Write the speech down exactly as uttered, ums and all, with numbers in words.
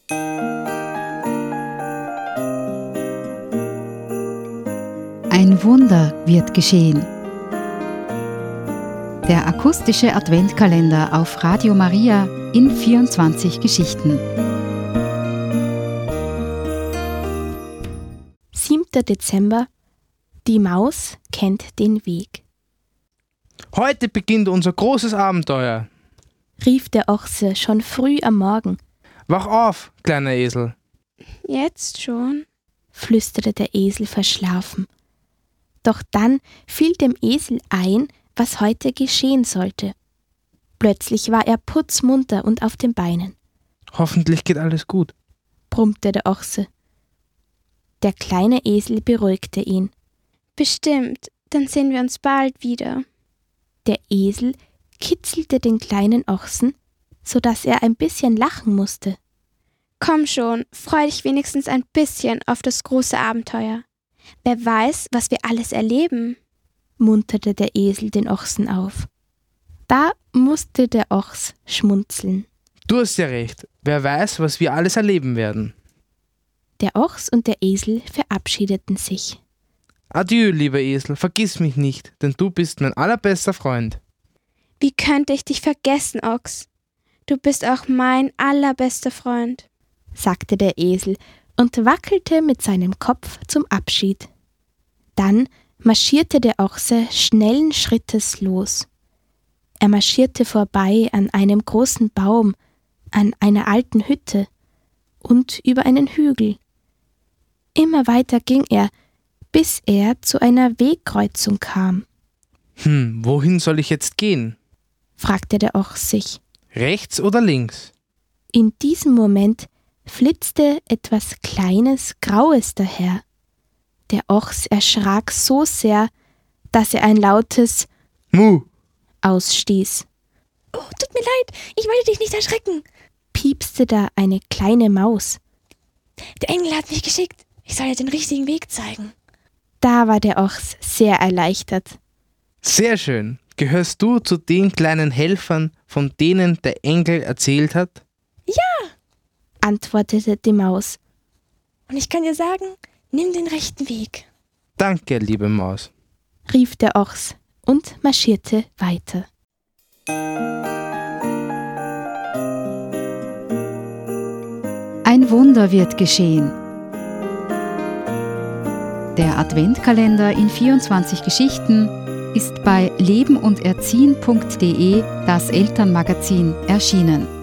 Ein Wunder wird geschehen. Der akustische Adventkalender auf Radio Maria in vierundzwanzig Geschichten. siebter Dezember. Die Maus kennt den Weg. Heute beginnt unser großes Abenteuer, rief der Ochse schon früh am Morgen. Wach auf, kleiner Esel. Jetzt schon? Flüsterte der Esel verschlafen. Doch dann fiel dem Esel ein, was heute geschehen sollte. Plötzlich war er putzmunter und auf den Beinen. Hoffentlich geht alles gut, brummte der Ochse. Der kleine Esel beruhigte ihn. Bestimmt, dann sehen wir uns bald wieder. Der Esel kitzelte den kleinen Ochsen, so dass er ein bisschen lachen musste. Komm schon, freu dich wenigstens ein bisschen auf das große Abenteuer. Wer weiß, was wir alles erleben, munterte der Esel den Ochsen auf. Da musste der Ochs schmunzeln. Du hast ja recht, wer weiß, was wir alles erleben werden. Der Ochs und der Esel verabschiedeten sich. Adieu, lieber Esel, vergiss mich nicht, denn du bist mein allerbester Freund. Wie könnte ich dich vergessen, Ochs? Du bist auch mein allerbester Freund, sagte der Esel und wackelte mit seinem Kopf zum Abschied. Dann marschierte der Ochse schnellen Schrittes los. Er marschierte vorbei an einem großen Baum, an einer alten Hütte und über einen Hügel. Immer weiter ging er, bis er zu einer Wegkreuzung kam. Hm, wohin soll ich jetzt gehen? fragte der Ochs sich. Rechts oder links? In diesem Moment flitzte etwas Kleines, Graues daher. Der Ochs erschrak so sehr, dass er ein lautes Mu ausstieß. Oh, tut mir leid, ich wollte dich nicht erschrecken, piepste da eine kleine Maus. Der Engel hat mich geschickt, ich soll dir den richtigen Weg zeigen. Da war der Ochs sehr erleichtert. Sehr schön. Gehörst du zu den kleinen Helfern, von denen der Engel erzählt hat? Ja, antwortete die Maus. Und ich kann dir sagen, nimm den rechten Weg. Danke, liebe Maus, rief der Ochs und marschierte weiter. Ein Wunder wird geschehen. Der Adventkalender in vierundzwanzig Geschichten ist bei lebenunderziehen punkt de, das Elternmagazin, erschienen.